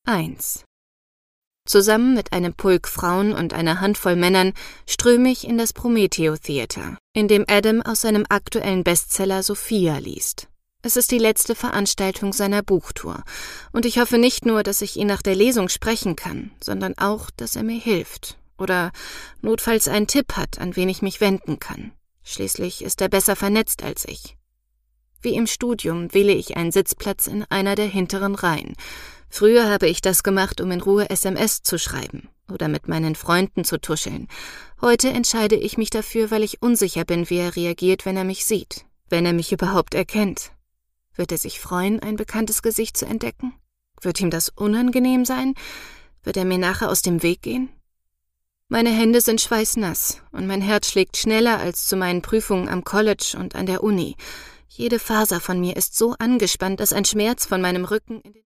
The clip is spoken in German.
1. Zusammen mit einem Pulk Frauen und einer Handvoll Männern ströme ich in das Prometheo Theater, in dem Adam aus seinem aktuellen Bestseller Sophia liest. Es ist die letzte Veranstaltung seiner Buchtour und ich hoffe nicht nur, dass ich ihn nach der Lesung sprechen kann, sondern auch, dass er mir hilft oder notfalls einen Tipp hat, an wen ich mich wenden kann. Schließlich ist er besser vernetzt als ich. Wie im Studium wähle ich einen Sitzplatz in einer der hinteren Reihen. Früher habe ich das gemacht, um in Ruhe SMS zu schreiben oder mit meinen Freunden zu tuscheln. Heute entscheide ich mich dafür, weil ich unsicher bin, wie er reagiert, wenn er mich sieht, wenn er mich überhaupt erkennt. Wird er sich freuen, ein bekanntes Gesicht zu entdecken? Wird ihm das unangenehm sein? Wird er mir nachher aus dem Weg gehen? Meine Hände sind schweißnass und mein Herz schlägt schneller als zu meinen Prüfungen am College und an der Uni. Jede Faser von mir ist so angespannt, dass ein Schmerz von meinem Rücken in den